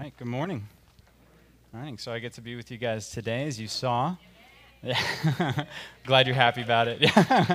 right, good morning. All right, so I get to be with you guys today, as you saw. Yeah. Glad you're happy about it.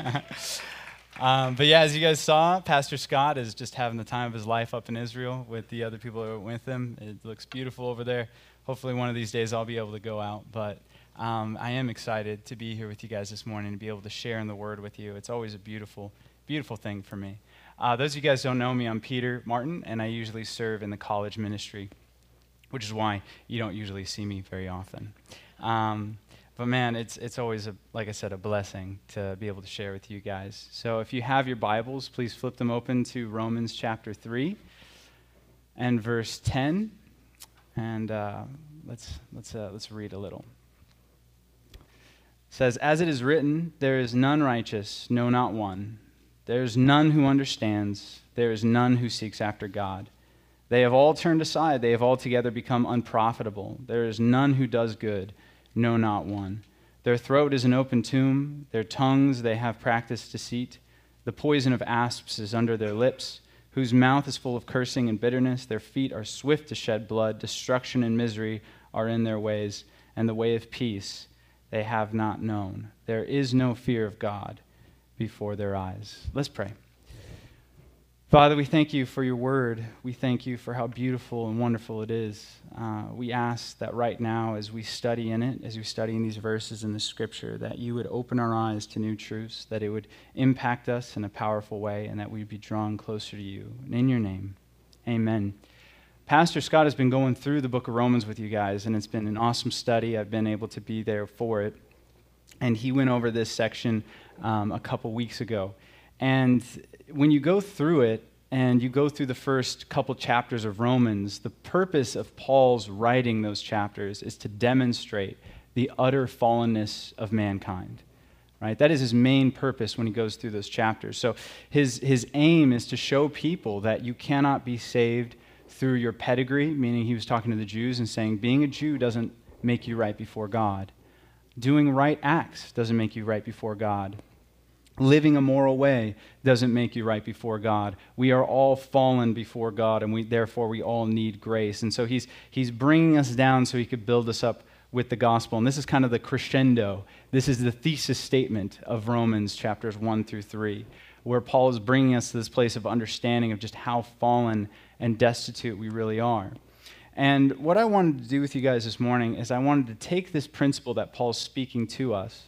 But yeah, as you guys saw, Pastor Scott is just having the time of his life up in Israel with the other people that were with him. It looks beautiful over there. Hopefully one of these days I'll be able to go out, but I am excited to be here with you guys this morning and be able to share in the Word with you. It's always a beautiful, beautiful thing for me. Those of you guys who don't know me, I'm Peter Martin, and I usually serve in the college ministry, which is why you don't usually see me very often. But man, it's always, like I said, a blessing to be able to share with you guys. So if you have your Bibles, please flip them open to Romans chapter 3 and verse 10, and let's read a little. It says, "As it is written, there is none righteous, no, not one. There is none who understands. There is none who seeks after God. They have all turned aside. They have altogether become unprofitable. There is none who does good, no, not one. Their throat is an open tomb. Their tongues, they have practiced deceit. The poison of asps is under their lips, whose mouth is full of cursing and bitterness. Their feet are swift to shed blood. Destruction and misery are in their ways, and the way of peace they have not known. There is no fear of God before their eyes." Let's pray. Father, we thank you for your word. We thank you for how beautiful and wonderful it is. We ask that right now, as we study in it, as we study in these verses in the scripture, that you would open our eyes to new truths, that it would impact us in a powerful way, and that we'd be drawn closer to you. And in your name, amen. Pastor Scott has been going through the book of Romans with you guys, and it's been an awesome study. I've been able to be there for it. And he went over this section a couple weeks ago. And when you go through it, and you go through the first couple chapters of Romans, the purpose of Paul's writing those chapters is to demonstrate the utter fallenness of mankind. Right? That is his main purpose when he goes through those chapters. So his aim is to show people that you cannot be saved through your pedigree, meaning he was talking to the Jews and saying being a Jew doesn't make you right before God. Doing right acts doesn't make you right before God. Living a moral way doesn't make you right before God. We are all fallen before God, and therefore we all need grace. And so he's bringing us down so he could build us up with the gospel. And this is kind of the crescendo. This is the thesis statement of Romans chapters 1 through 3, where Paul is bringing us to this place of understanding of just how fallen and destitute we really are. And what I wanted to do with you guys this morning is I wanted to take this principle that Paul's speaking to us.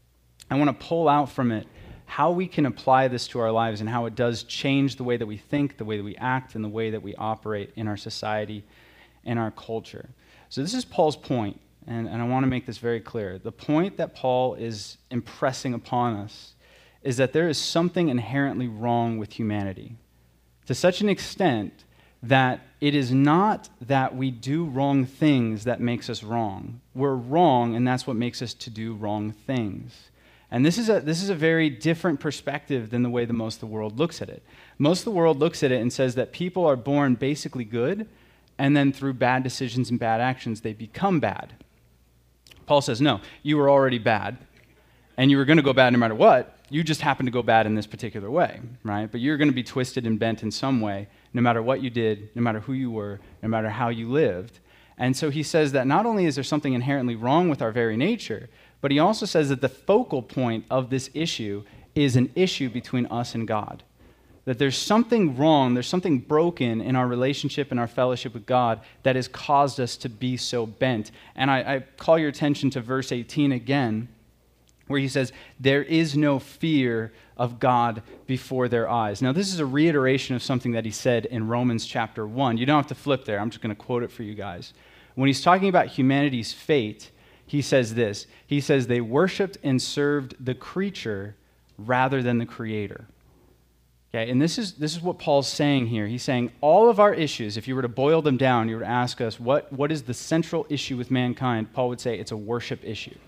I want to pull out from it how we can apply this to our lives and how it does change the way that we think, the way that we act, and the way that we operate in our society and our culture. So this is Paul's point, and I want to make this very clear. The point that Paul is impressing upon us is that there is something inherently wrong with humanity, to such an extent that it is not that we do wrong things that makes us wrong. We're wrong, and that's what makes us to do wrong things. And this is a very different perspective than the way that most of the world looks at it. Most of the world looks at it and says that people are born basically good, and then through bad decisions and bad actions, they become bad. Paul says, no, you were already bad, and you were going to go bad no matter what. You just happened to go bad in this particular way, right? But you're going to be twisted and bent in some way, no matter what you did, no matter who you were, no matter how you lived. And so he says that not only is there something inherently wrong with our very nature, but he also says that the focal point of this issue is an issue between us and God. That there's something wrong, there's something broken in our relationship and our fellowship with God that has caused us to be so bent. And I call your attention to verse 18 again, where he says, there is no fear of God before their eyes. Now, this is a reiteration of something that he said in Romans chapter 1. You don't have to flip there. I'm just going to quote it for you guys. When he's talking about humanity's fate, he says this. He says, they worshiped and served the creature rather than the Creator. Okay, and this is what Paul's saying here. He's saying all of our issues, if you were to boil them down, you were to ask us, what is the central issue with mankind? Paul would say it's a worship issue.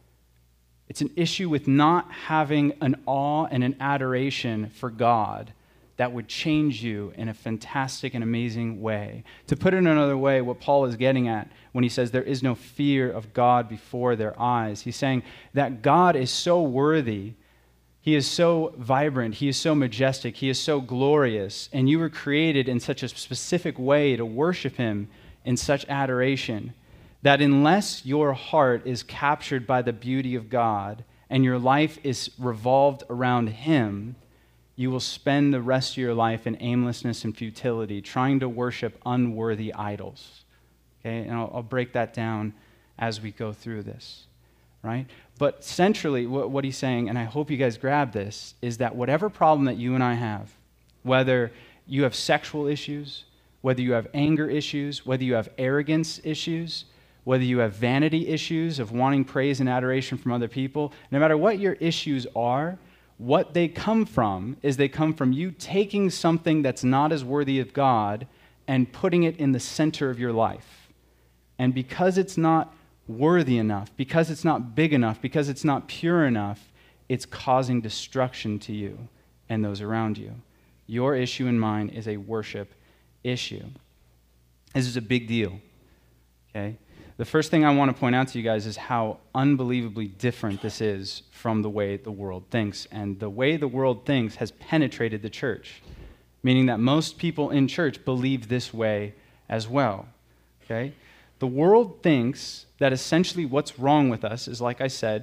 It's an issue with not having an awe and an adoration for God that would change you in a fantastic and amazing way. To put it another way, what Paul is getting at when he says there is no fear of God before their eyes, he's saying that God is so worthy, he is so vibrant, he is so majestic, he is so glorious, and you were created in such a specific way to worship him in such adoration that unless your heart is captured by the beauty of God and your life is revolved around Him, you will spend the rest of your life in aimlessness and futility, trying to worship unworthy idols. Okay, and I'll break that down as we go through this, right? But centrally, what he's saying, and I hope you guys grab this, is that whatever problem that you and I have, whether you have sexual issues, whether you have anger issues, whether you have arrogance issues, whether you have vanity issues of wanting praise and adoration from other people, no matter what your issues are, what they come from is they come from you taking something that's not as worthy of God and putting it in the center of your life. And because it's not worthy enough, because it's not big enough, because it's not pure enough, it's causing destruction to you and those around you. Your issue and mine is a worship issue. This is a big deal, okay? The first thing I want to point out to you guys is how unbelievably different this is from the way the world thinks. And the way the world thinks has penetrated the church, meaning that most people in church believe this way as well, okay? The world thinks that essentially what's wrong with us is, like I said,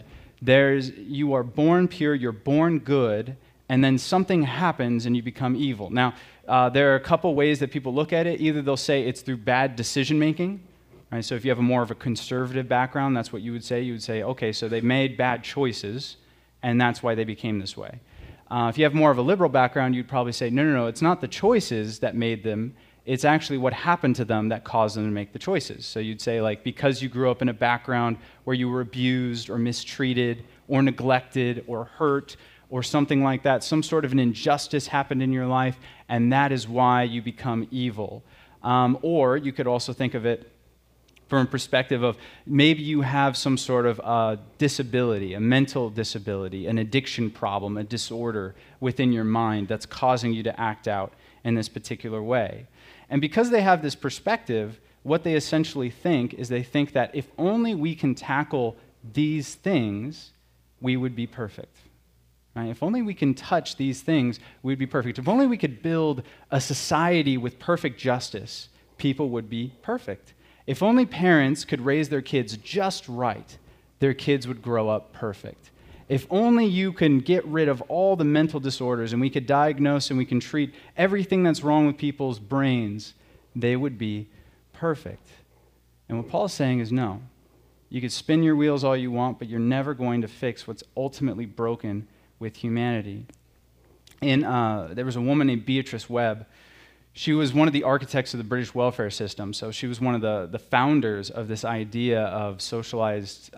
you are born pure, you're born good, and then something happens and you become evil. Now, there are a couple ways that people look at it. Either they'll say it's through bad decision-making, right? So if you have more of a conservative background, that's what you would say. You would say, okay, so they made bad choices, and that's why they became this way. If you have more of a liberal background, you'd probably say, no, it's not the choices that made them. It's actually what happened to them that caused them to make the choices. So you'd say, like, because you grew up in a background where you were abused or mistreated or neglected or hurt or something like that, some sort of an injustice happened in your life, and that is why you become evil. Or you could also think of it from a perspective of maybe you have some sort of disability, a mental disability, an addiction problem, a disorder within your mind that's causing you to act out in this particular way. And because they have this perspective, what they essentially think is they think that if only we can tackle these things, we would be perfect. Right? If only we can touch these things, we'd be perfect. If only we could build a society with perfect justice, people would be perfect. If only parents could raise their kids just right, their kids would grow up perfect. If only you can get rid of all the mental disorders and we could diagnose and we can treat everything that's wrong with people's brains, they would be perfect. And what Paul's saying is no. You could spin your wheels all you want, but you're never going to fix what's ultimately broken with humanity. There was a woman named Beatrice Webb. She was one of the architects of the British welfare system, so she was one of the founders of this idea of socialized,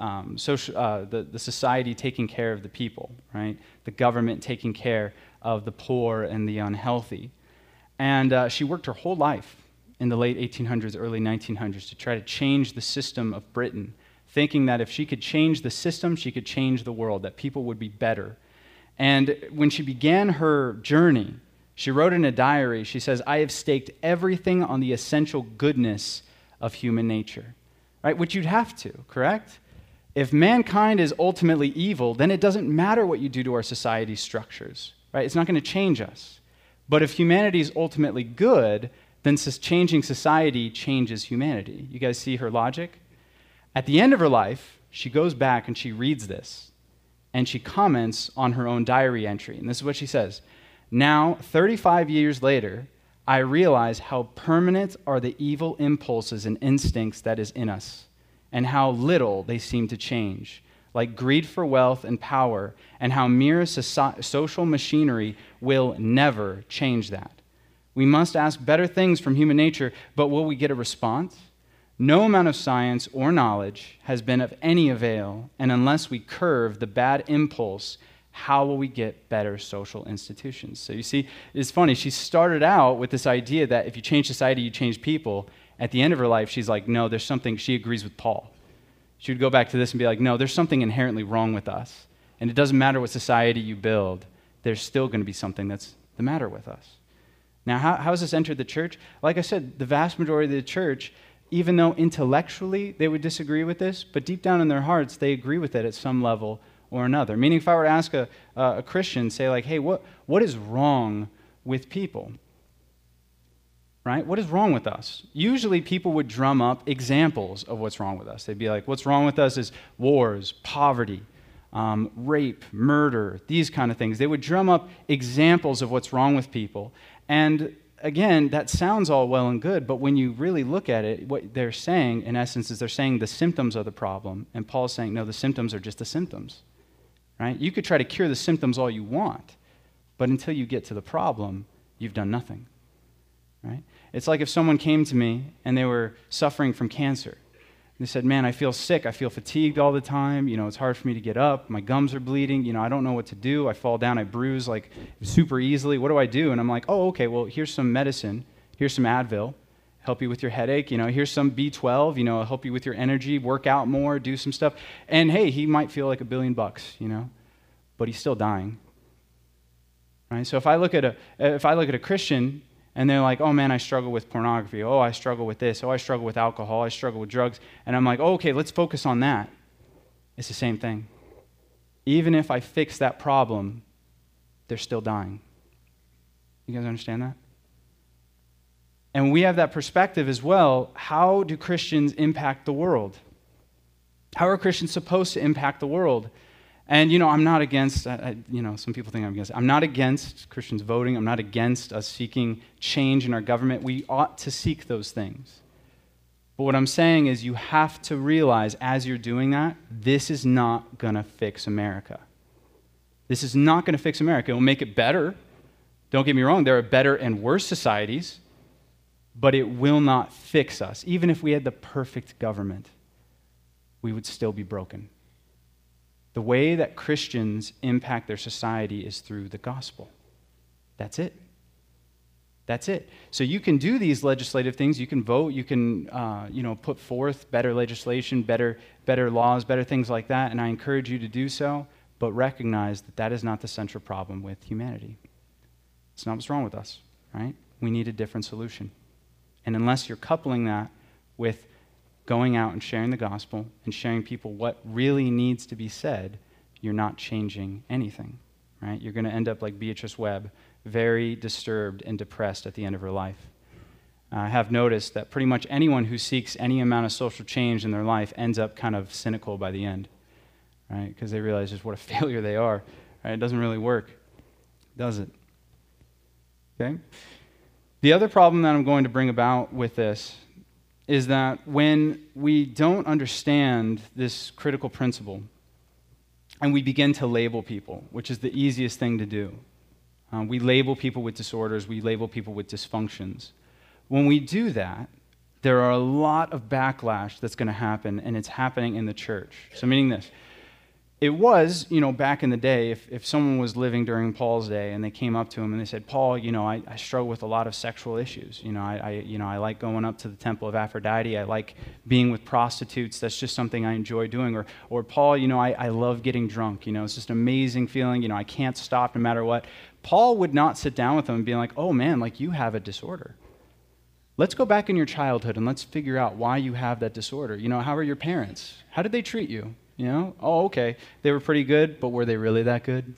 the society taking care of the people, right? The government taking care of the poor and the unhealthy. And she worked her whole life in the late 1800s, early 1900s to try to change the system of Britain, thinking that if she could change the system, she could change the world, that people would be better. And when she began her journey, she wrote in a diary, she says, I have staked everything on the essential goodness of human nature, right? Which you'd have to, correct? If mankind is ultimately evil, then it doesn't matter what you do to our society structures, right? It's not going to change us. But if humanity is ultimately good, then changing society changes humanity. You guys see her logic? At the end of her life, she goes back and she reads this, and she comments on her own diary entry. And this is what she says. Now, 35 years later, I realize how permanent are the evil impulses and instincts that is in us, and how little they seem to change, like greed for wealth and power, and how mere social machinery will never change that. We must ask better things from human nature, but will we get a response? No amount of science or knowledge has been of any avail, and unless we curb the bad impulse, how will we get better social institutions? So you see, it's funny. She started out with this idea that if you change society, you change people. At the end of her life, she's like, no, there's something. She agrees with Paul. She would go back to this and be like, no, there's something inherently wrong with us. And it doesn't matter what society you build. There's still going to be something that's the matter with us. Now, how has this entered the church? Like I said, the vast majority of the church, even though intellectually they would disagree with this, but deep down in their hearts, they agree with it at some level or another. Meaning, if I were to ask a Christian, say like, hey, what is wrong with people? right? What is wrong with us? Usually people would drum up examples of what's wrong with us. They'd be like, what's wrong with us is wars, poverty, rape, murder, these kind of things. They would drum up examples of what's wrong with people. And again, that sounds all well and good, but when you really look at it, what they're saying, in essence, is they're saying the symptoms are the problem. And Paul's saying, no, the symptoms are just the symptoms, right? You could try to cure the symptoms all you want, but until you get to the problem, you've done nothing, right? It's like if someone came to me and they were suffering from cancer. They said, man, I feel sick. I feel fatigued all the time. It's hard for me to get up. My gums are bleeding. I don't know what to do. I fall down. I bruise like super easily. What do I do? And I'm like, oh, okay, well, here's some medicine. Here's some Advil. Help you with your headache. Here's some B12. Help you with your energy. Work out more. Do some stuff. And hey, he might feel like $1 billion, but he's still dying. Right? So if I look at a Christian, and they're like, oh man, I struggle with pornography. Oh, I struggle with this. Oh, I struggle with alcohol. I struggle with drugs. And I'm like, oh, okay, let's focus on that. It's the same thing. Even if I fix that problem, they're still dying. You guys understand that? And when we have that perspective as well, how do Christians impact the world? How are Christians supposed to impact the world? And, I'm not against, some people think I'm against. I'm not against Christians voting. I'm not against us seeking change in our government. We ought to seek those things. But what I'm saying is you have to realize as you're doing that, this is not going to fix America. This is not going to fix America. It will make it better. Don't get me wrong. There are better and worse societies, but it will not fix us. Even if we had the perfect government, we would still be broken. The way that Christians impact their society is through the gospel. That's it. That's it. So you can do these legislative things. You can vote. You can, put forth better legislation, better laws, better things like that. And I encourage you to do so. But recognize that that is not the central problem with humanity. It's not what's wrong with us, right? We need a different solution. And unless you're coupling that with going out and sharing the gospel and sharing people what really needs to be said, you're not changing anything, right? You're going to end up like Beatrice Webb, very disturbed and depressed at the end of her life. I have noticed that pretty much anyone who seeks any amount of social change in their life ends up kind of cynical by the end, right? Because they realize just what a failure they are, right? It doesn't really work, does it? Okay? The other problem that I'm going to bring about with this is that when we don't understand this critical principle and we begin to label people, which is the easiest thing to do. We label people with disorders. We label people with dysfunctions. When we do that, there are a lot of backlash that's going to happen, and it's happening in the church. So meaning this. It was, back in the day, if someone was living during Paul's day and they came up to him and they said, Paul, I struggle with a lot of sexual issues. I like going up to the temple of Aphrodite. I like being with prostitutes. That's just something I enjoy doing. Or Paul, I love getting drunk. It's just an amazing feeling. I can't stop no matter what. Paul would not sit down with them and be like, oh man, like you have a disorder. Let's go back in your childhood and let's figure out why you have that disorder. How are your parents? How did they treat you? Oh, okay, they were pretty good, but were they really that good?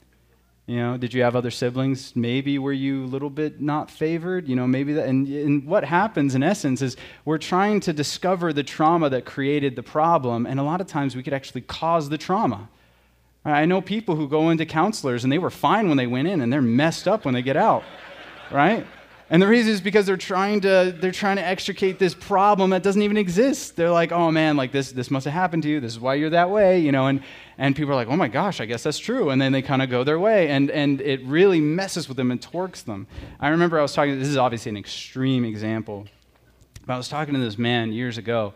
Did you have other siblings? Maybe were you a little bit not favored? Maybe that. And what happens in essence is we're trying to discover the trauma that created the problem, and a lot of times we could actually cause the trauma. I know people who go into counselors, and they were fine when they went in, and they're messed up when they get out, right? And the reason is because they're trying to extricate this problem that doesn't even exist. They're like, oh man, like this must have happened to you. This is why you're that way, and people are like, oh my gosh, I guess that's true. And then they kind of go their way, and it really messes with them and torques them. I remember this is obviously an extreme example, but I was talking to this man years ago,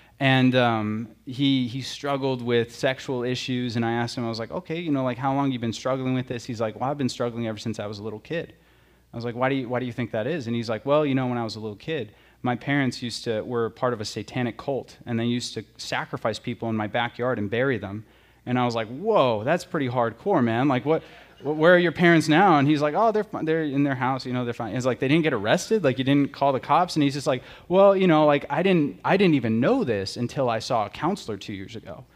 and he struggled with sexual issues, and I asked him, I was like, okay, like how long have you been struggling with this? He's like, well, I've been struggling ever since I was a little kid. I was like, why do you think that is? And he's like, well, when I was a little kid, my parents were part of a satanic cult, and they used to sacrifice people in my backyard and bury them. And I was like, whoa, that's pretty hardcore, man. Like, where are your parents now? And he's like, oh, they're fine. They're in their house, they're fine. It's like, they didn't get arrested? Like, you didn't call the cops? And he's just like, well, like, I didn't even know this until I saw a counselor 2 years ago.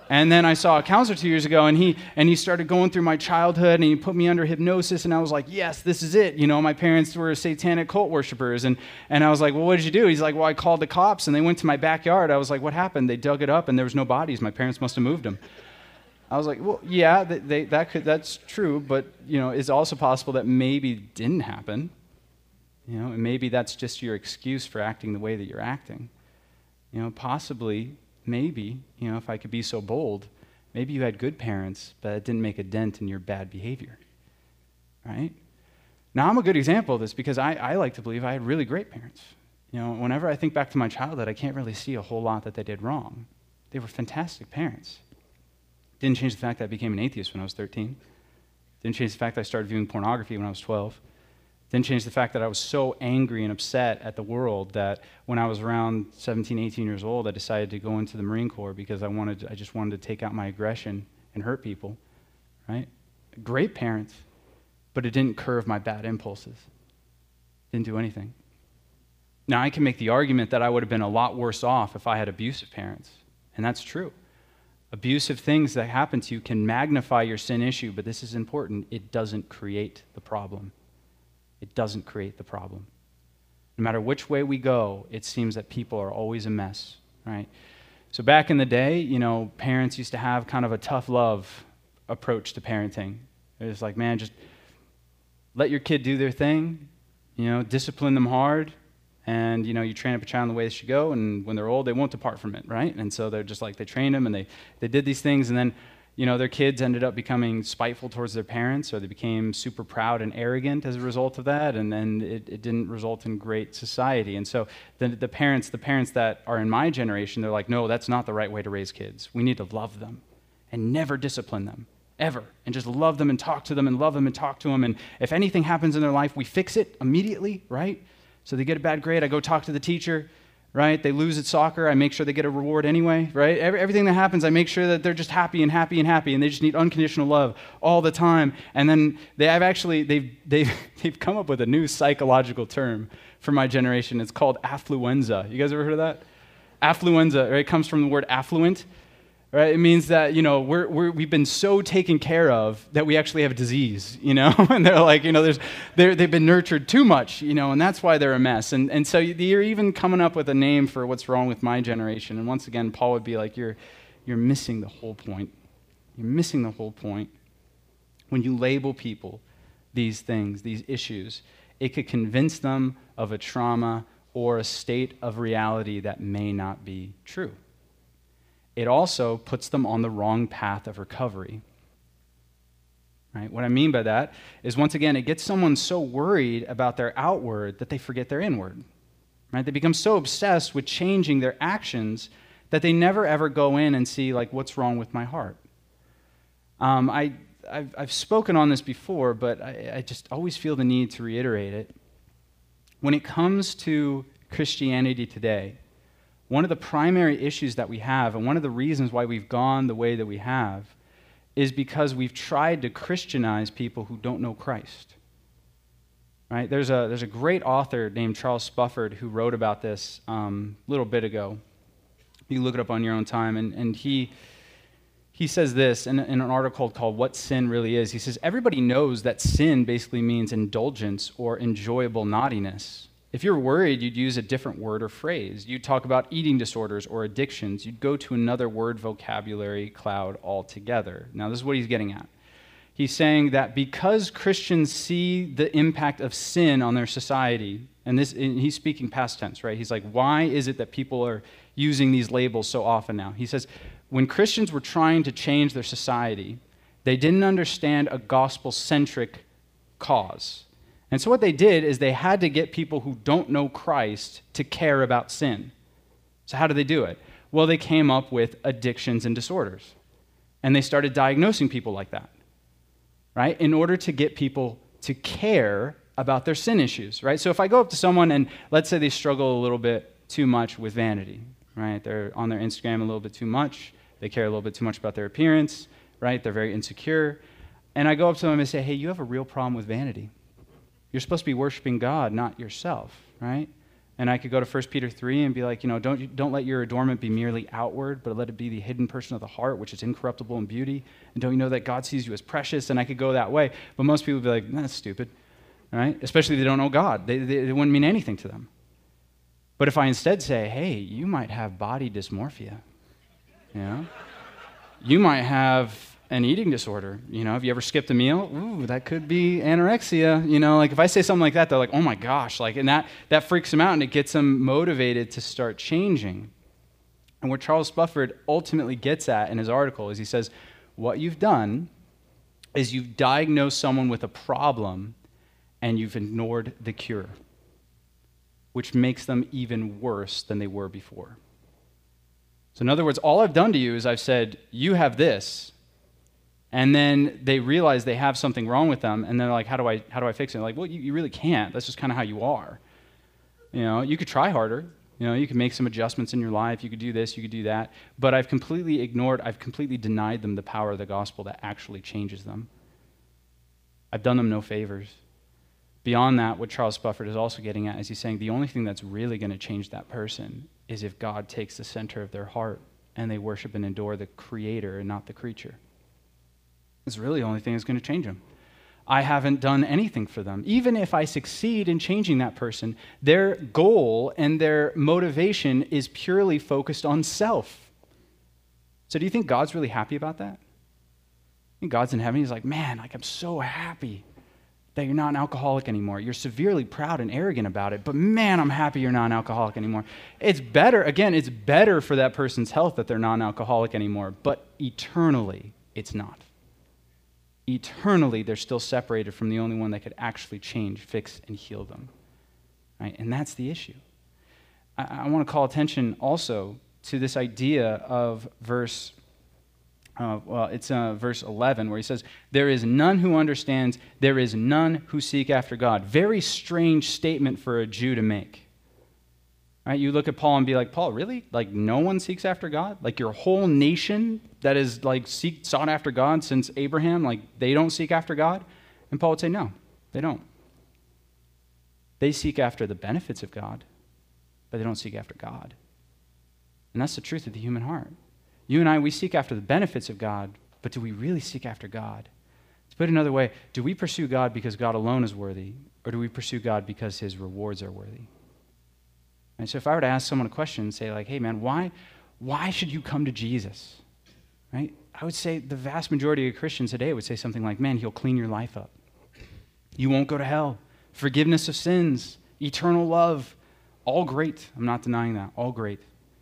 And then I saw a counselor 2 years ago, and he started going through my childhood, and he put me under hypnosis, and I was like, yes, this is it. You know, my parents were satanic cult worshipers, and I was like, well, what did you do? He's like, well, I called the cops, and they went to my backyard. I was like, what happened? They dug it up, and there was no bodies. My parents must have moved them. I was like, well, yeah, that's true, but, you know, it's also possible that maybe it didn't happen. You know, and maybe that's just your excuse for acting the way that you're acting. You know, possibly, maybe, you know, if I could be so bold, maybe you had good parents, but it didn't make a dent in your bad behavior, right? Now, I'm a good example of this because I like to believe I had really great parents. You know, whenever I think back to my childhood, I can't really see a whole lot that they did wrong. They were fantastic parents. Didn't change the fact that I became an atheist when I was 13. Didn't change the fact that I started viewing pornography when I was 12. Didn't change the fact that I was so angry and upset at the world that when I was around 17, 18 years old, I decided to go into the Marine Corps because I just wanted to take out my aggression and hurt people, right? Great parents, but it didn't curb my bad impulses. Didn't do anything. Now, I can make the argument that I would have been a lot worse off if I had abusive parents, and that's true. Abusive things that happen to you can magnify your sin issue, but this is important. It doesn't create the problem. It doesn't create the problem. No matter which way we go, it seems that people are always a mess, right? So back in the day, you know, parents used to have kind of a tough love approach to parenting. It was like, man, just let your kid do their thing, you know, discipline them hard, and, you know, you train up a child in the way they should go, and when they're old, they won't depart from it, right? And so they're just like, they trained them, and they did these things, and then, you know, their kids ended up becoming spiteful towards their parents, or they became super proud and arrogant as a result of that, and then it didn't result in great society. And so the parents that are in my generation, they're like, no, that's not the right way to raise kids. We need to love them and never discipline them, ever, and just love them and talk to them and love them and talk to them. And if anything happens in their life, we fix it immediately, right? So they get a bad grade, I go talk to the teacher, right? They lose at soccer, I make sure they get a reward anyway, right? Everything that happens, I make sure that they're just happy and happy and happy, and they just need unconditional love all the time. And then they've come up with a new psychological term for my generation. It's called affluenza. You guys ever heard of that? Affluenza, right? It comes from the word affluent, right? It means that, you know, we've been so taken care of that we actually have a disease, you know? And they're like, you know, they've been nurtured too much, you know, and that's why they're a mess. And so you're even coming up with a name for what's wrong with my generation. And once again, Paul would be like, you're missing the whole point. You're missing the whole point. When you label people these things, these issues, it could convince them of a trauma or a state of reality that may not be true. It also puts them on the wrong path of recovery. Right? What I mean by that is, once again, it gets someone so worried about their outward that they forget their inward. Right? They become so obsessed with changing their actions that they never ever go in and see, like, what's wrong with my heart. I've spoken on this before, but I just always feel the need to reiterate it. When it comes to Christianity today, one of the primary issues that we have, and one of the reasons why we've gone the way that we have, is because we've tried to Christianize people who don't know Christ. Right? There's a great author named Charles Spufford who wrote about this a little bit ago. You can look it up on your own time, and he says this in an article called What Sin Really Is. He says, everybody knows that sin basically means indulgence or enjoyable naughtiness. If you're worried, you'd use a different word or phrase. You'd talk about eating disorders or addictions. You'd go to another word vocabulary cloud altogether. Now, this is what he's getting at. He's saying that because Christians see the impact of sin on their society, and he's speaking past tense, right? He's like, why is it that people are using these labels so often now? He says, when Christians were trying to change their society, they didn't understand a gospel-centric cause. And so what they did is they had to get people who don't know Christ to care about sin. So how did they do it? Well, they came up with addictions and disorders. And they started diagnosing people like that, right? In order to get people to care about their sin issues, right? So if I go up to someone and let's say they struggle a little bit too much with vanity, right? They're on their Instagram a little bit too much. They care a little bit too much about their appearance, right? They're very insecure. And I go up to them and say, hey, you have a real problem with vanity. You're supposed to be worshiping God, not yourself, right? And I could go to 1 Peter 3 and be like, don't let your adornment be merely outward, but let it be the hidden person of the heart, which is incorruptible in beauty. And don't you know that God sees you as precious? And I could go that way. But most people would be like, that's stupid, right? Especially if they don't know God. They wouldn't mean anything to them. But if I instead say, hey, you might have body dysmorphia, you might have an eating disorder. Have you ever skipped a meal? Ooh, that could be anorexia. Like if I say something like that, they're like, oh my gosh. And that freaks them out and it gets them motivated to start changing. And what Charles Spufford ultimately gets at in his article is he says, what you've done is you've diagnosed someone with a problem and you've ignored the cure, which makes them even worse than they were before. So in other words, all I've done to you is I've said, you have this. And then they realize they have something wrong with them, and they're like, how do I fix it? Like, well, you really can't. That's just kind of how you are. You could try harder. You could make some adjustments in your life. You could do this, you could do that. But I've completely denied them the power of the gospel that actually changes them. I've done them no favors. Beyond that, what Charles Spufford is also getting at is he's saying the only thing that's really going to change that person is if God takes the center of their heart and they worship and adore the Creator and not the creature. It's really the only thing that's going to change them. I haven't done anything for them. Even if I succeed in changing that person, their goal and their motivation is purely focused on self. So do you think God's really happy about that? I think God's in heaven. He's like, man, I'm so happy that you're not an alcoholic anymore. You're severely proud and arrogant about it, but man, I'm happy you're not an alcoholic anymore. It's better for that person's health that they're not an alcoholic anymore, but eternally, it's not. Eternally, they're still separated from the only one that could actually change, fix, and heal them. Right? And that's the issue. I want to call attention also to this idea of verse 11, where he says, there is none who understands, there is none who seek after God. Very strange statement for a Jew to make. Right? You look at Paul and be like, Paul, really? Like no one seeks after God? Like your whole nation that is like sought after God since Abraham, like they don't seek after God? And Paul would say, no, they don't. They seek after the benefits of God, but they don't seek after God. And that's the truth of the human heart. You and I, we seek after the benefits of God, but do we really seek after God? To put it another way, do we pursue God because God alone is worthy, or do we pursue God because his rewards are worthy? And so if I were to ask someone a question and say like, hey man, why should you come to Jesus? Right? I would say the vast majority of Christians today would say something like, man, he'll clean your life up. You won't go to hell. Forgiveness of sins, eternal love, all great. I'm not denying that, all great.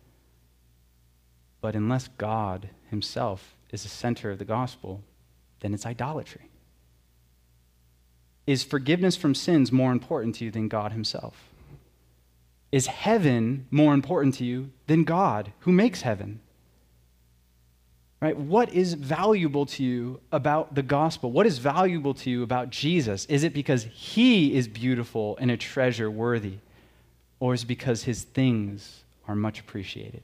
But unless God himself is the center of the gospel, then it's idolatry. Is forgiveness from sins more important to you than God himself? Is heaven more important to you than God who makes heaven? Right? What is valuable to you about the gospel? What is valuable to you about Jesus? Is it because he is beautiful and a treasure worthy? Or is it because his things are much appreciated?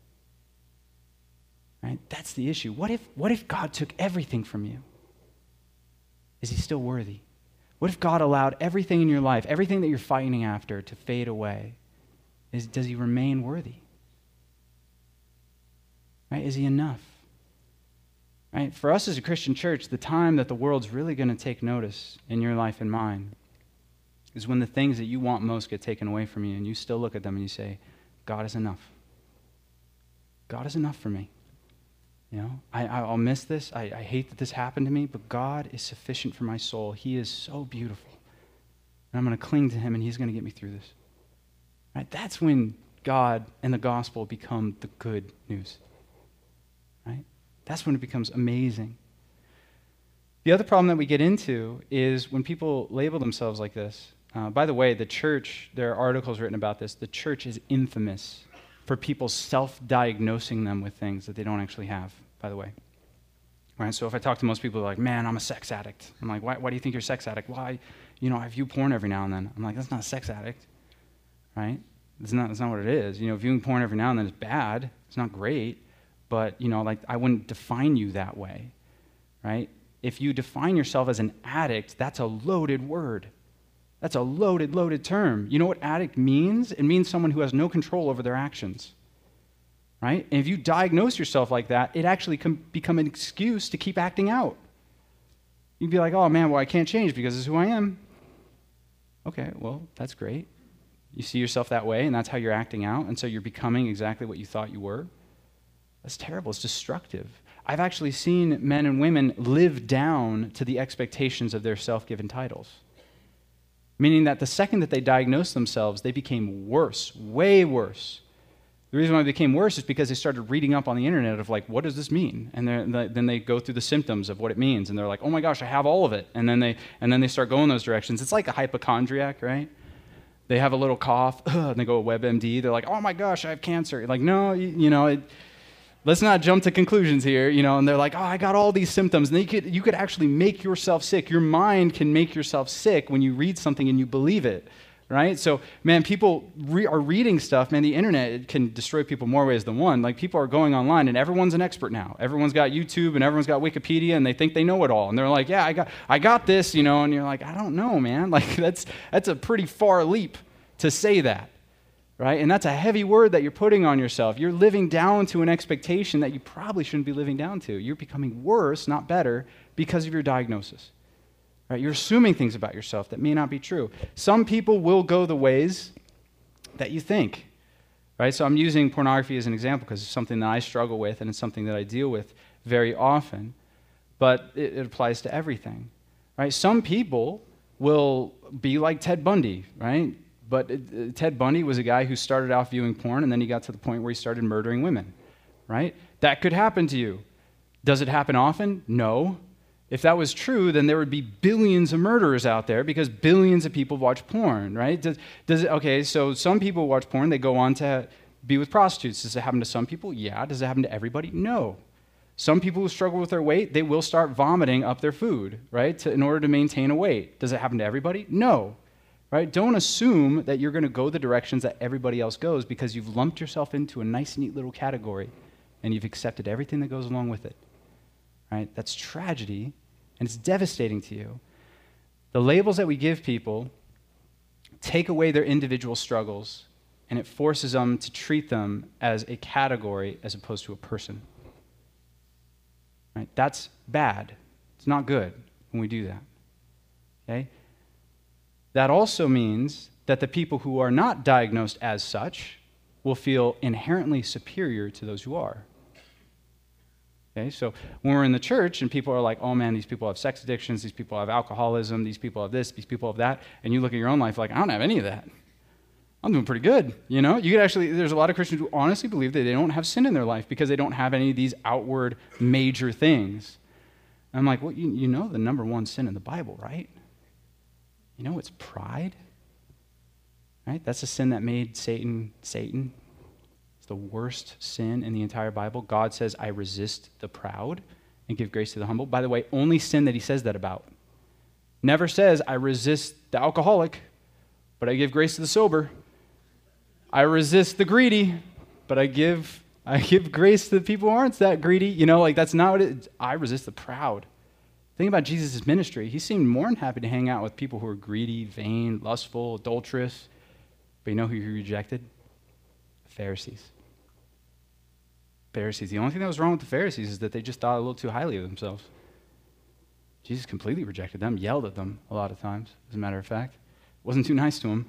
Right? That's the issue. What if God took everything from you? Is he still worthy? What if God allowed everything in your life, everything that you're fighting after, to fade away? Does he remain worthy? Right? Is he enough? Right? For us as a Christian church, the time that the world's really going to take notice in your life and mine is when the things that you want most get taken away from you and you still look at them and you say, God is enough. God is enough for me. I'll miss this. I hate that this happened to me, but God is sufficient for my soul. He is so beautiful. And I'm going to cling to him and he's going to get me through this. Right? That's when God and the gospel become the good news. Right? That's when it becomes amazing. The other problem that we get into is when people label themselves like this. By the way, the church, there are articles written about this, the church is infamous for people self-diagnosing them with things that they don't actually have, by the way. Right? So if I talk to most people, they're like, man, I'm a sex addict. I'm like, why do you think you're a sex addict? Why? I view porn every now and then. I'm like, that's not a sex addict. Right? That's not what it is. Viewing porn every now and then is bad. It's not great. But, I wouldn't define you that way. Right? If you define yourself as an addict, that's a loaded word. That's a loaded, loaded term. You know what addict means? It means someone who has no control over their actions, right? And if you diagnose yourself like that, it actually can become an excuse to keep acting out. You'd be like, oh man, well, I can't change because this is who I am. Okay, well, that's great. You see yourself that way, and that's how you're acting out, and so you're becoming exactly what you thought you were. That's terrible. It's destructive. I've actually seen men and women live down to the expectations of their self-given titles. Meaning that the second that they diagnosed themselves, they became worse, way worse. The reason why they became worse is because they started reading up on the internet of like, what does this mean? And then they go through the symptoms of what it means, and they're like, oh my gosh, I have all of it. And then they start going those directions. It's like a hypochondriac, right? They have a little cough, and they go to WebMD. They're like, oh my gosh, I have cancer. Like, no, let's not jump to conclusions here, and they're like, oh, I got all these symptoms. And you could actually make yourself sick. Your mind can make yourself sick when you read something and you believe it, right? So, man, people are reading stuff. Man, the internet, it can destroy people more ways than one. Like, people are going online, and everyone's an expert now. Everyone's got YouTube, and everyone's got Wikipedia, and they think they know it all. And they're like, yeah, I got this, and you're like, I don't know, man. Like, that's a pretty far leap to say that. Right? And that's a heavy word that you're putting on yourself. You're living down to an expectation that you probably shouldn't be living down to. You're becoming worse, not better, because of your diagnosis. Right? You're assuming things about yourself that may not be true. Some people will go the ways that you think. Right? So I'm using pornography as an example because it's something that I struggle with and it's something that I deal with very often. But it applies to everything. Right? Some people will be like Ted Bundy, right? But Ted Bundy was a guy who started off viewing porn, and then he got to the point where he started murdering women, right? That could happen to you. Does it happen often? No. If that was true, then there would be billions of murderers out there because billions of people watch porn, right? Okay, so some people watch porn, they go on to be with prostitutes. Does it happen to some people? Yeah. Does it happen to everybody? No. Some people who struggle with their weight, they will start vomiting up their food, right, in order to maintain a weight. Does it happen to everybody? No. Right? Don't assume that you're going to go the directions that everybody else goes because you've lumped yourself into a nice, neat little category and you've accepted everything that goes along with it. Right? That's tragedy, and it's devastating to you. The labels that we give people take away their individual struggles, and it forces them to treat them as a category as opposed to a person. Right? That's bad. It's not good when we do that. Okay? That also means that the people who are not diagnosed as such will feel inherently superior to those who are. Okay, so when we're in the church and people are like, oh man, these people have sex addictions, these people have alcoholism, these people have this, these people have that, and you look at your own life like, I don't have any of that. I'm doing pretty good, You could actually, there's a lot of Christians who honestly believe that they don't have sin in their life because they don't have any of these outward major things. And I'm like, well, you know the number one sin in the Bible, right? It's pride, right? That's a sin that made Satan. It's the worst sin in the entire Bible. God says, I resist the proud and give grace to the humble. By the way, only sin that he says that about. Never says, I resist the alcoholic, but I give grace to the sober. I resist the greedy, but I give grace to the people who aren't that greedy. That's not what it is. I resist the proud. Think about Jesus' ministry. He seemed more than happy to hang out with people who were greedy, vain, lustful, adulterous. But you know who he rejected? Pharisees. Pharisees. The only thing that was wrong with the Pharisees is that they just thought a little too highly of themselves. Jesus completely rejected them, yelled at them a lot of times, as a matter of fact. Wasn't too nice to them.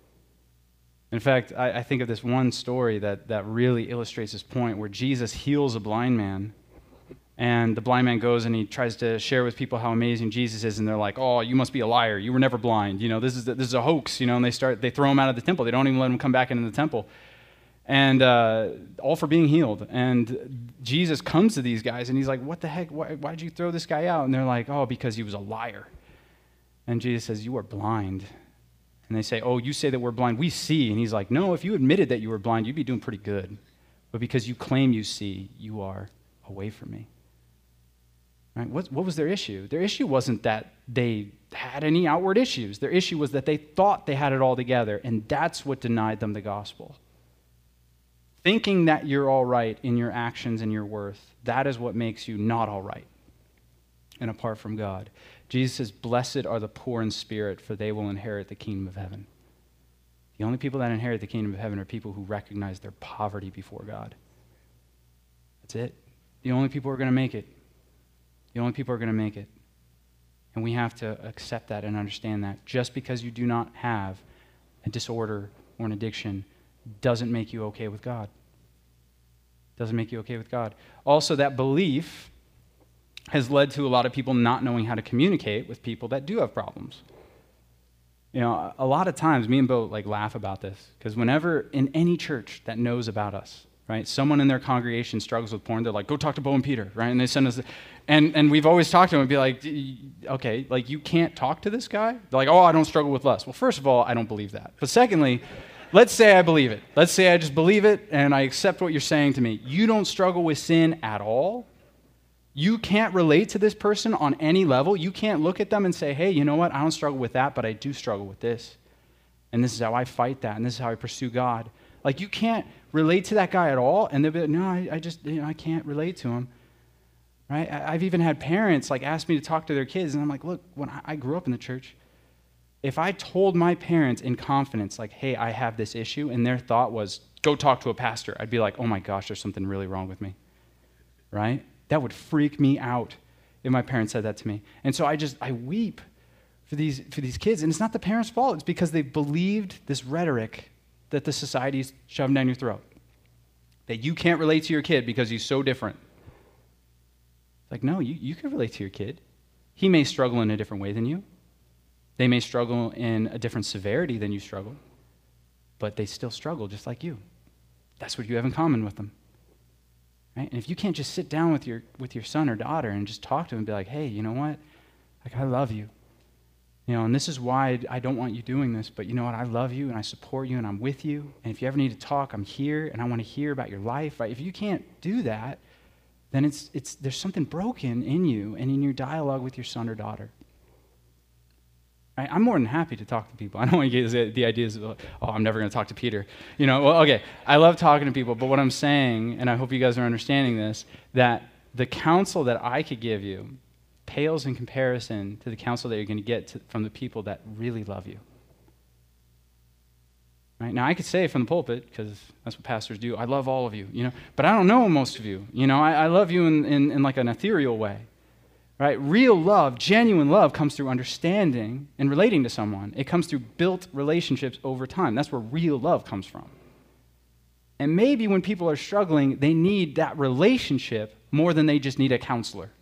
In fact, I think of this one story that really illustrates this point where Jesus heals a blind man. And the blind man goes and he tries to share with people how amazing Jesus is, and they're like, "Oh, you must be a liar. You were never blind. This is a hoax." And they throw him out of the temple. They don't even let him come back into the temple, and all for being healed. And Jesus comes to these guys and he's like, "What the heck? Why'd you throw this guy out?" And they're like, "Oh, because he was a liar." And Jesus says, "You are blind." And they say, "Oh, you say that we're blind. We see." And he's like, "No, if you admitted that you were blind, you'd be doing pretty good. But because you claim you see, you are away from me." Right? What was their issue? Their issue wasn't that they had any outward issues. Their issue was that they thought they had it all together, and that's what denied them the gospel. Thinking that you're all right in your actions and your worth, that is what makes you not all right and apart from God. Jesus says, blessed are the poor in spirit, for they will inherit the kingdom of heaven. The only people that inherit the kingdom of heaven are people who recognize their poverty before God. That's it. The only people who are going to make it. The only people who are going to make it. And we have to accept that and understand that. Just because you do not have a disorder or an addiction doesn't make you okay with God. Doesn't make you okay with God. Also, that belief has led to a lot of people not knowing how to communicate with people that do have problems. You know, a lot of times, me and Bo laugh about this, because whenever in any church that knows about us, right, someone in their congregation struggles with porn, they're like, go talk to Bo and Peter, right? And they send us, and we've always talked to them and be like, okay, you can't talk to this guy? They're like, oh, I don't struggle with lust. Well, first of all, I don't believe that. But secondly, let's say I believe it. Let's say I just believe it and I accept what you're saying to me. You don't struggle with sin at all? You can't relate to this person on any level. You can't look at them and say, hey, you know what? I don't struggle with that, but I do struggle with this. And this is how I fight that, and this is how I pursue God. You can't relate to that guy at all, and they'll be like, no, I can't relate to him. Right? I've even had parents ask me to talk to their kids, and I'm like, look, when I grew up in the church, if I told my parents in confidence, hey, I have this issue, and their thought was, go talk to a pastor, I'd be like, oh my gosh, there's something really wrong with me. Right? That would freak me out if my parents said that to me. And so I weep for these kids. And it's not the parents' fault. It's because they believed this rhetoric that the society's shoving down your throat. That you can't relate to your kid because he's so different. No, you can relate to your kid. He may struggle in a different way than you. They may struggle in a different severity than you struggle. But they still struggle just like you. That's what you have in common with them. Right? And if you can't just sit down with your son or daughter and just talk to him and be like, hey, you know what? I love you. And this is why I don't want you doing this, but you know what? I love you and I support you and I'm with you. And if you ever need to talk, I'm here and I want to hear about your life. Right? If you can't do that, then there's something broken in you and in your dialogue with your son or daughter. Right? I'm more than happy to talk to people. I don't want to get the ideas of, I'm never going to talk to Peter. Okay, I love talking to people, but what I'm saying, and I hope you guys are understanding this, that the counsel that I could give you pales in comparison to the counsel that you're going to get from the people that really love you. Right? Now, I could say from the pulpit, because that's what pastors do, I love all of you, but I don't know most of you. I love you in an ethereal way. Right? Real love, genuine love comes through understanding and relating to someone. It comes through built relationships over time. That's where real love comes from. And maybe when people are struggling, they need that relationship more than they just need a counselor.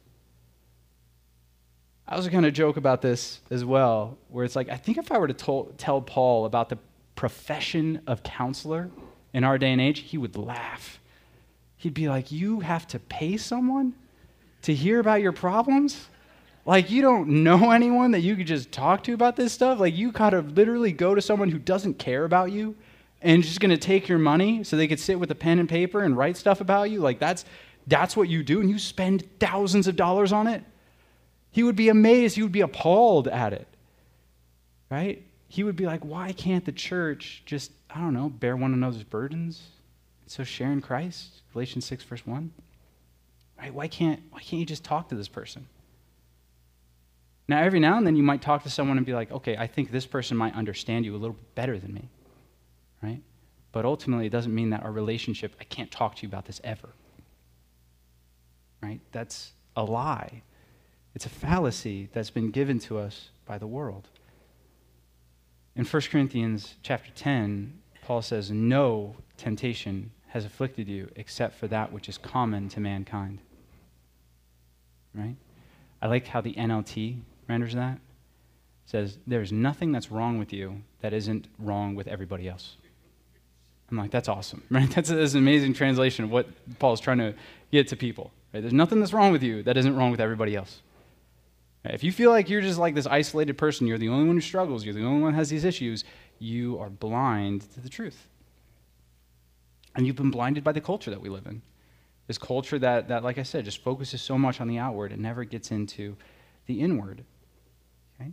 I was going to joke about this as well, where it's I think if I were to tell Paul about the profession of counselor in our day and age, he would laugh. He'd be like, you have to pay someone to hear about your problems? You don't know anyone that you could just talk to about this stuff? You gotta literally go to someone who doesn't care about you and just gonna take your money so they could sit with a pen and paper and write stuff about you? That's what you do, and you spend thousands of dollars on it? He would be amazed. He would be appalled at it. Right? He would be like, why can't the church just, bear one another's burdens? So share in Christ, Galatians 6, verse 1. Right? Why can't you just talk to this person? Now, every now and then you might talk to someone and be like, okay, I think this person might understand you a little bit better than me, right? But ultimately, it doesn't mean that our relationship, I can't talk to you about this ever, right? That's a lie. It's a fallacy that's been given to us by the world. In 1 Corinthians chapter 10, Paul says, no temptation has afflicted you except for that which is common to mankind. Right? I like how the NLT renders that. It says, there's nothing that's wrong with you that isn't wrong with everybody else. I'm like, that's awesome. Right? That's an amazing translation of what Paul's trying to get to people. Right? There's nothing that's wrong with you that isn't wrong with everybody else. Right? If you feel like you're just this isolated person, you're the only one who struggles, you're the only one who has these issues, you are blind to the truth. And you've been blinded by the culture that we live in. This culture that, like I said, just focuses so much on the outward and never gets into the inward. Okay?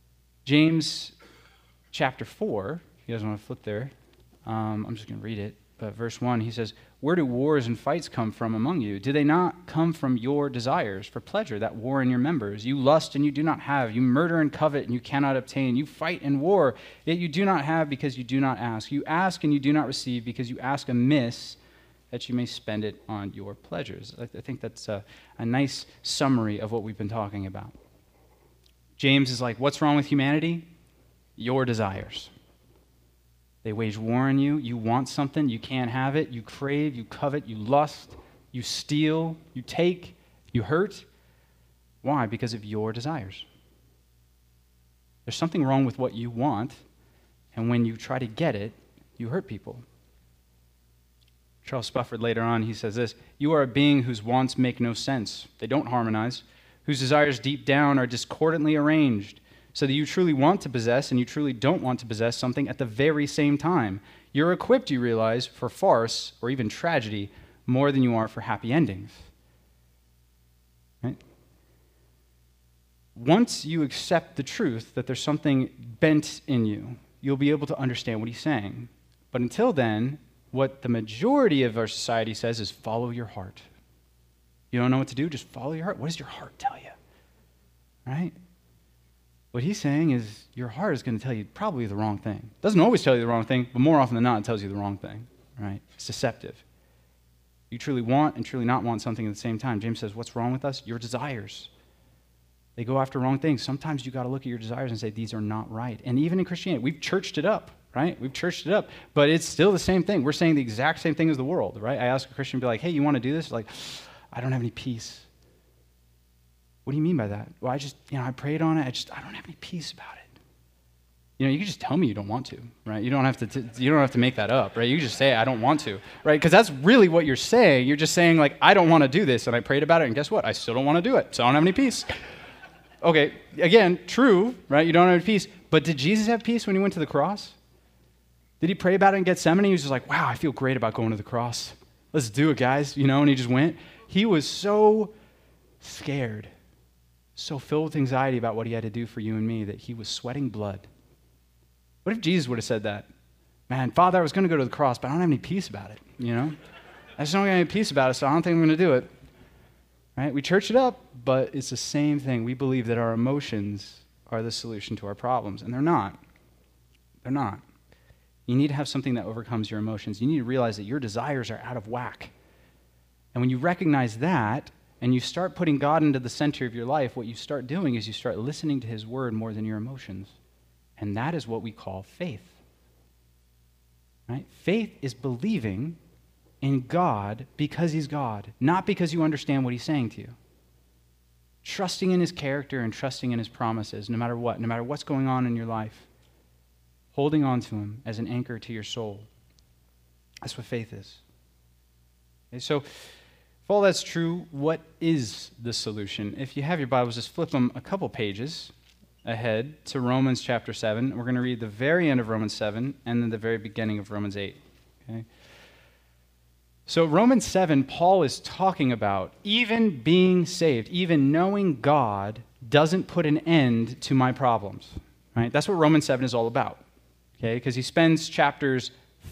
James chapter 4, if you guys want to flip there, I'm just going to read it. But verse 1, he says, where do wars and fights come from among you? Do they not come from your desires for pleasure that war in your members? You lust and you do not have. You murder and covet and you cannot obtain. You fight and war, yet you do not have because you do not ask. You ask and you do not receive because you ask amiss that you may spend it on your pleasures. I think that's a nice summary of what we've been talking about. James is like, what's wrong with humanity? Your desires. They wage war on you. You want something, you can't have it. You crave, you covet, you lust, you steal, you take, you hurt. Why? Because of your desires. There's something wrong with what you want, and when you try to get it, you hurt people. Charles Spufford later on, he says this, you are a being whose wants make no sense. They don't harmonize, whose desires deep down are discordantly arranged, so that you truly want to possess and you truly don't want to possess something at the very same time. You're equipped, you realize, for farce or even tragedy more than you are for happy endings. Right? Once you accept the truth that there's something bent in you, you'll be able to understand what he's saying. But until then, what the majority of our society says is follow your heart. You don't know what to do? Just follow your heart. What does your heart tell you? Right? What he's saying is your heart is going to tell you probably the wrong thing. It doesn't always tell you the wrong thing, but more often than not, it tells you the wrong thing. Right? It's deceptive. You truly want and truly not want something at the same time. James says, what's wrong with us? Your desires. They go after wrong things. Sometimes you got to look at your desires and say, these are not right. And even in Christianity, we've churched it up. Right? We've churched it up, but it's still the same thing. We're saying the exact same thing as the world, right? I ask a Christian, be like, hey, you want to do this? Like, I don't have any peace. What do you mean by that? Well, I prayed on it. I don't have any peace about it. You can just tell me you don't want to, right? You don't have to make that up, right? You just say, I don't want to, right? Because that's really what you're saying. You're just saying, like, I don't want to do this, and I prayed about it, and guess what? I still don't want to do it, so I don't have any peace. Okay, again, true, right? You don't have any peace, but did Jesus have peace when he went to the cross? Did he pray about it in Gethsemane? He was just like, wow, I feel great about going to the cross. Let's do it, guys, and he just went. He was so scared, so filled with anxiety about what he had to do for you and me that he was sweating blood. What if Jesus would have said that? Man, Father, I was going to go to the cross, but I don't have any peace about it, I just don't have any peace about it, so I don't think I'm going to do it. Right? We church it up, but it's the same thing. We believe that our emotions are the solution to our problems, and they're not. They're not. You need to have something that overcomes your emotions. You need to realize that your desires are out of whack. And when you recognize that, and you start putting God into the center of your life, what you start doing is you start listening to his word more than your emotions. And that is what we call faith. Right? Faith is believing in God because he's God, not because you understand what he's saying to you. Trusting in his character and trusting in his promises, no matter what's going on in your life. Holding on to him as an anchor to your soul. That's what faith is. Okay, so, if all that's true, what is the solution? If you have your Bibles, just flip them a couple pages ahead to Romans chapter 7. We're going to read the very end of Romans 7 and then the very beginning of Romans 8. Okay? So Romans 7, Paul is talking about even being saved, even knowing God doesn't put an end to my problems. Right? That's what Romans 7 is all about. Okay, because he spends chapters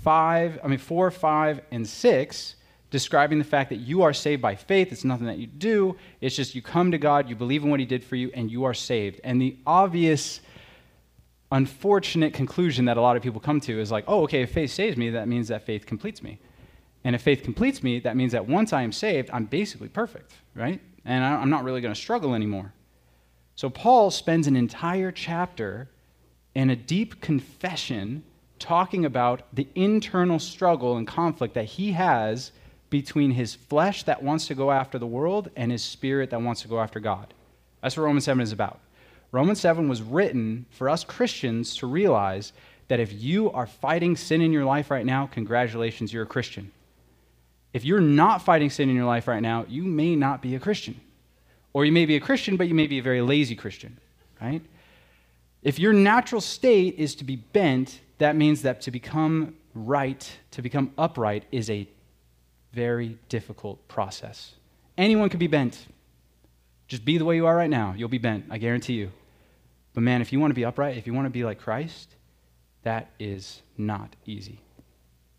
4, 5, and 6 describing the fact that you are saved by faith. It's nothing that you do. It's just you come to God, you believe in what he did for you, and you are saved. And the obvious, unfortunate conclusion that a lot of people come to is like, oh, okay, if faith saves me, that means that faith completes me. And if faith completes me, that means that once I am saved, I'm basically perfect, right? And I'm not really going to struggle anymore. So Paul spends an entire chapter in a deep confession talking about the internal struggle and conflict that he has between his flesh that wants to go after the world and his spirit that wants to go after God. That's what Romans 7 is about. Romans 7 was written for us Christians to realize that if you are fighting sin in your life right now, congratulations, you're a Christian. If you're not fighting sin in your life right now, you may not be a Christian. Or you may be a Christian, but you may be a very lazy Christian, right? If your natural state is to be bent, that means that to become right, to become upright, is a very difficult process. Anyone can be bent. Just be the way you are right now. You'll be bent, I guarantee you. But man, if you want to be upright, if you want to be like Christ, that is not easy.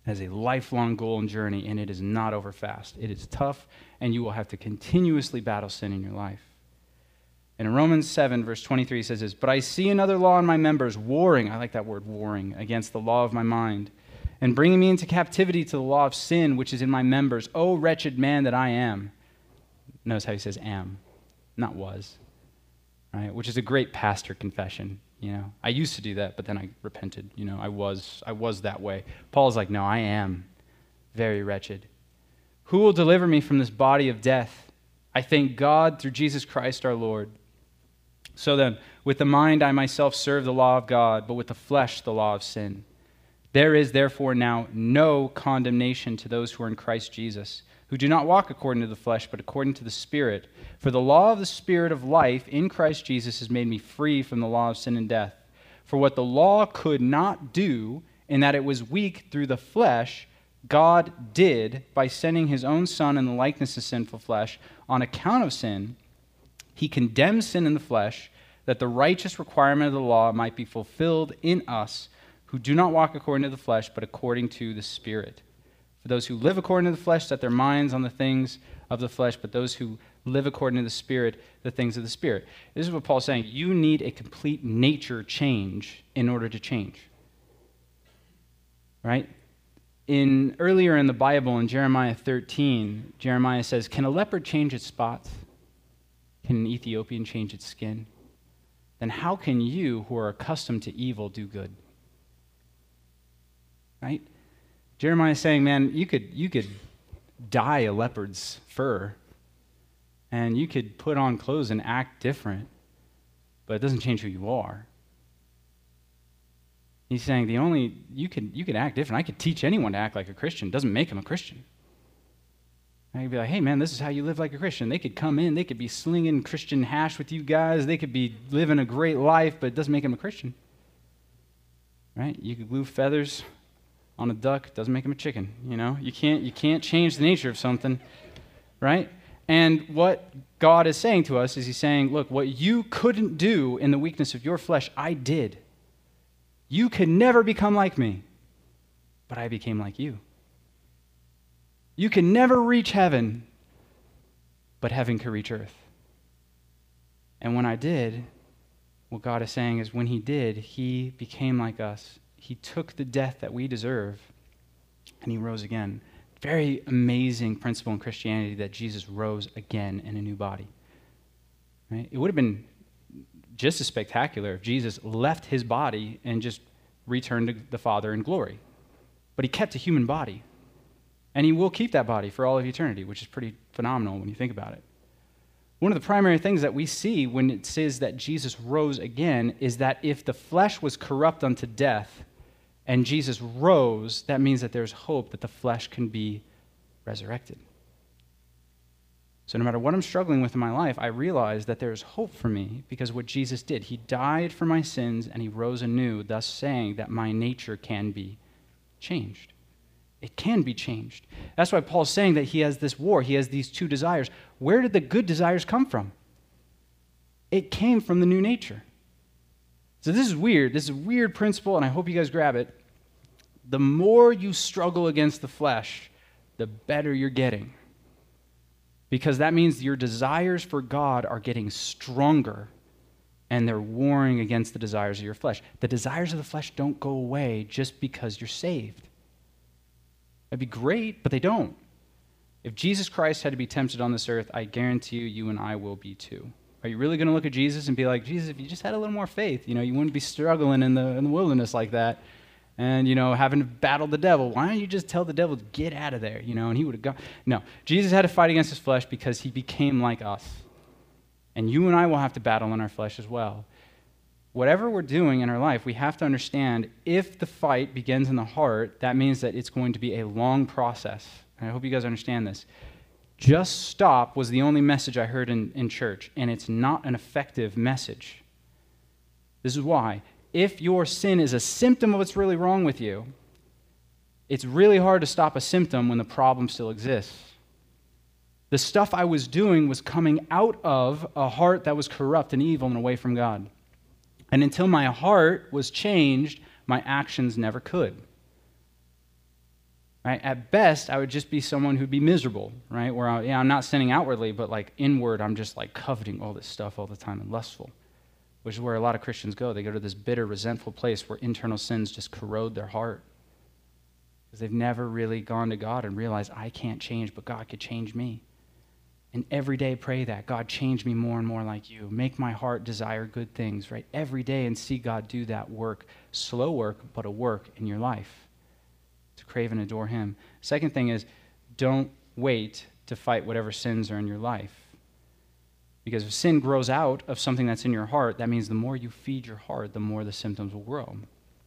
as a lifelong goal and journey, and it is not over fast. It is tough, and you will have to continuously battle sin in your life. And in Romans 7, verse 23, it says this, "But I see another law in my members, warring," I like that word, warring, "against the law of my mind, and bringing me into captivity to the law of sin, which is in my members. O wretched man that I am." Notice how he says am, not was, right? Which is a great pastor confession. I used to do that, but then I repented. I was that way. Paul's like, no, I am very wretched. "Who will deliver me from this body of death? I thank God through Jesus Christ our Lord. So then, with the mind I myself serve the law of God, but with the flesh the law of sin. There is therefore now no condemnation to those who are in Christ Jesus, who do not walk according to the flesh, but according to the Spirit. For the law of the Spirit of life in Christ Jesus has made me free from the law of sin and death. For what the law could not do, in that it was weak through the flesh, God did by sending his own Son in the likeness of sinful flesh. On account of sin, he condemned sin in the flesh, that the righteous requirement of the law might be fulfilled in us, who do not walk according to the flesh, but according to the Spirit. For those who live according to the flesh set their minds on the things of the flesh, but those who live according to the Spirit, the things of the Spirit." This is what Paul's saying. You need a complete nature change in order to change. Right? Earlier in the Bible, in Jeremiah 13, Jeremiah says, "Can a leopard change its spots? Can an Ethiopian change its skin? Then how can you, who are accustomed to evil, do good?" Right? Jeremiah is saying, man, you could dye a leopard's fur, and you could put on clothes and act different, but it doesn't change who you are. He's saying you could act different. I could teach anyone to act like a Christian. It doesn't make him a Christian. I could be like, hey man, this is how you live like a Christian. They could come in, they could be slinging Christian hash with you guys, they could be living a great life, but it doesn't make them a Christian. Right? You could glue feathers on a duck, doesn't make him a chicken. You can't change the nature of something, right? And what God is saying to us is he's saying, look, what you couldn't do in the weakness of your flesh, I did. You could never become like me, but I became like you. You can never reach heaven, but heaven could reach earth. And when I did, what God is saying is when he did, he became like us. He took the death that we deserve, and he rose again. Very amazing principle in Christianity that Jesus rose again in a new body. Right? It would have been just as spectacular if Jesus left his body and just returned to the Father in glory. But he kept a human body, and he will keep that body for all of eternity, which is pretty phenomenal when you think about it. One of the primary things that we see when it says that Jesus rose again is that if the flesh was corrupt unto death and Jesus rose, that means that there's hope that the flesh can be resurrected. So no matter what I'm struggling with in my life, I realize that there's hope for me because of what Jesus did. He died for my sins and he rose anew, thus saying that my nature can be changed. It can be changed. That's why Paul's saying that he has this war. He has these two desires. Where did the good desires come from? It came from the new nature. So this is weird. This is a weird principle, and I hope you guys grab it. The more you struggle against the flesh, the better you're getting. Because that means your desires for God are getting stronger, and they're warring against the desires of your flesh. The desires of the flesh don't go away just because you're saved. That'd be great, but they don't. If Jesus Christ had to be tempted on this earth, I guarantee you and I will be too. Are you really going to look at Jesus and be like, Jesus, if you just had a little more faith, you wouldn't be struggling in the wilderness like that and, having to battle the devil. Why don't you just tell the devil to get out of there, and he would have gone. No, Jesus had to fight against his flesh because he became like us. And you and I will have to battle in our flesh as well. Whatever we're doing in our life, we have to understand if the fight begins in the heart, that means that it's going to be a long process. And I hope you guys understand this. Just stop was the only message I heard in church, and it's not an effective message. This is why. If your sin is a symptom of what's really wrong with you, it's really hard to stop a symptom when the problem still exists. The stuff I was doing was coming out of a heart that was corrupt and evil and away from God. And until my heart was changed, my actions never could. Right? At best, I would just be someone who'd be miserable, right? Where I'm not sinning outwardly, but like inward, I'm just like coveting all this stuff all the time and lustful, which is where a lot of Christians go. They go to this bitter, resentful place where internal sins just corrode their heart because they've never really gone to God and realized, I can't change, but God could change me. And every day pray that, God, change me more and more like you. Make my heart desire good things, right? Every day, and see God do that work. Slow work, but a work in your life. To crave and adore him. Second thing is, don't wait to fight whatever sins are in your life. Because if sin grows out of something that's in your heart, that means the more you feed your heart, the more the symptoms will grow.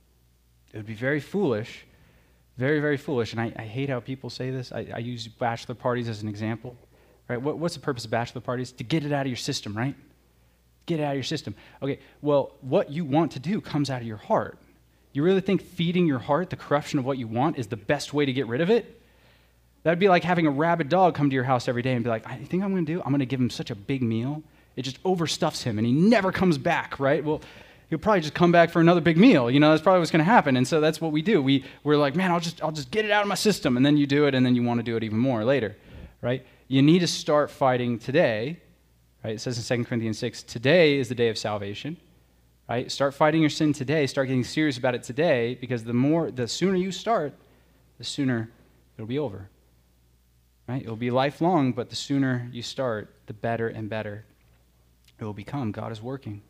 It would be very foolish, very, very foolish, and I hate how people say this. I use bachelor parties as an example. Right? What's the purpose of bachelor parties? To get it out of your system, right? Get it out of your system. Okay, well, what you want to do comes out of your heart. You really think feeding your heart the corruption of what you want is the best way to get rid of it? That would be like having a rabid dog come to your house every day and be like, I think I'm going to do? I'm going to give him such a big meal. It just overstuffs him and he never comes back, right? Well, he'll probably just come back for another big meal. You know, that's probably what's going to happen. And so that's what we do. We're like, man, I'll just get it out of my system. And then you do it and then you want to do it even more later, right? You need to start fighting today, right? It says in 2 Corinthians 6, today is the day of salvation. Right? Start fighting your sin today. Start getting serious about it today, because the sooner you start, the sooner it'll be over. Right? It'll be lifelong, but the sooner you start, the better and better it will become. God is working.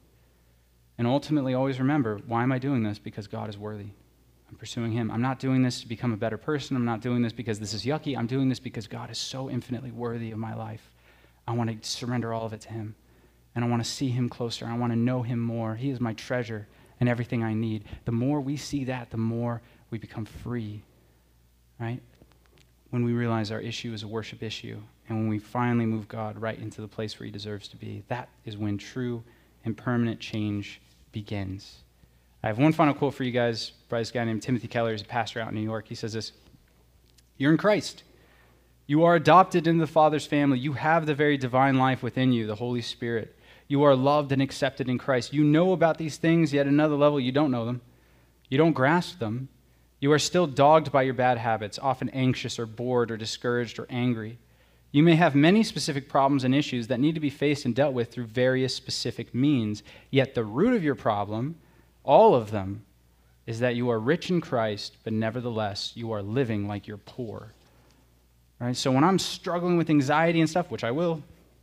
And ultimately, always remember, why am I doing this? Because God is worthy. I'm pursuing him. I'm not doing this to become a better person. I'm not doing this because this is yucky. I'm doing this because God is so infinitely worthy of my life. I want to surrender all of it to him. And I want to see him closer. I want to know him more. He is my treasure and everything I need. The more we see that, the more we become free, right? When we realize our issue is a worship issue, and when we finally move God right into the place where he deserves to be, that is when true and permanent change begins. I have one final quote for you guys by this guy named Timothy Keller. He's a pastor out in New York. He says this: you're in Christ. You are adopted into the Father's family. You have the very divine life within you, the Holy Spirit. You are loved and accepted in Christ. You know about these things, yet at another level, you don't know them. You don't grasp them. You are still dogged by your bad habits, often anxious or bored or discouraged or angry. You may have many specific problems and issues that need to be faced and dealt with through various specific means, yet the root of your problem, all of them, is that you are rich in Christ, but nevertheless, you are living like you're poor. Right? So when I'm struggling with anxiety and stuff, which I will,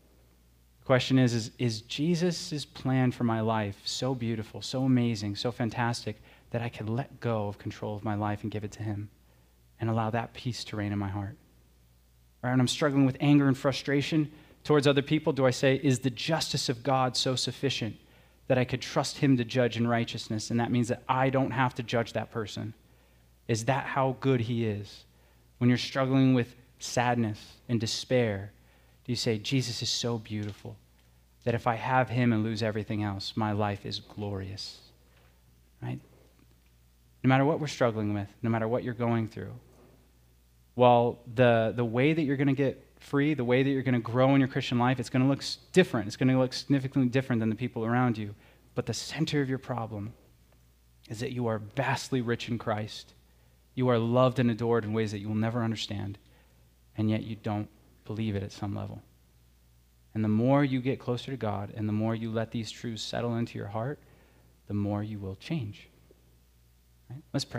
the question is Jesus' plan for my life so beautiful, so amazing, so fantastic that I can let go of control of my life and give it to him and allow that peace to reign in my heart? Right? When I'm struggling with anger and frustration towards other people, do I say, is the justice of God so sufficient that I could trust him to judge in righteousness, and that means that I don't have to judge that person? Is that how good he is? When you're struggling with sadness and despair, do you say, Jesus is so beautiful that if I have him and lose everything else, my life is glorious, right? No matter what we're struggling with, no matter what you're going through, well, the way that you're going to get free, the way that you're going to grow in your Christian life, it's going to look different. It's going to look significantly different than the people around you. But the center of your problem is that you are vastly rich in Christ. You are loved and adored in ways that you will never understand, and yet you don't believe it at some level. And the more you get closer to God and the more you let these truths settle into your heart, the more you will change. Right? Let's pray.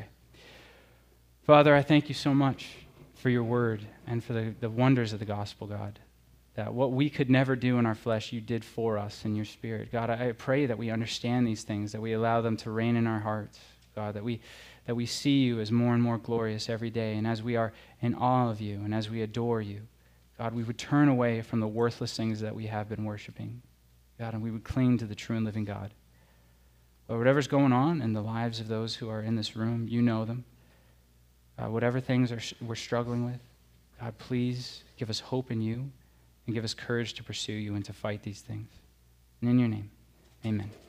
Father, I thank you so much for your word and for the wonders of the gospel, God, that what we could never do in our flesh, you did for us in your spirit. God, I pray that we understand these things, that we allow them to reign in our hearts, God, that we see you as more and more glorious every day, and as we are in awe of you and as we adore you, God, we would turn away from the worthless things that we have been worshiping, God, and we would cling to the true and living God. But whatever's going on in the lives of those who are in this room, you know them. Whatever things we're struggling with, God, please give us hope in you and give us courage to pursue you and to fight these things. And in your name, amen.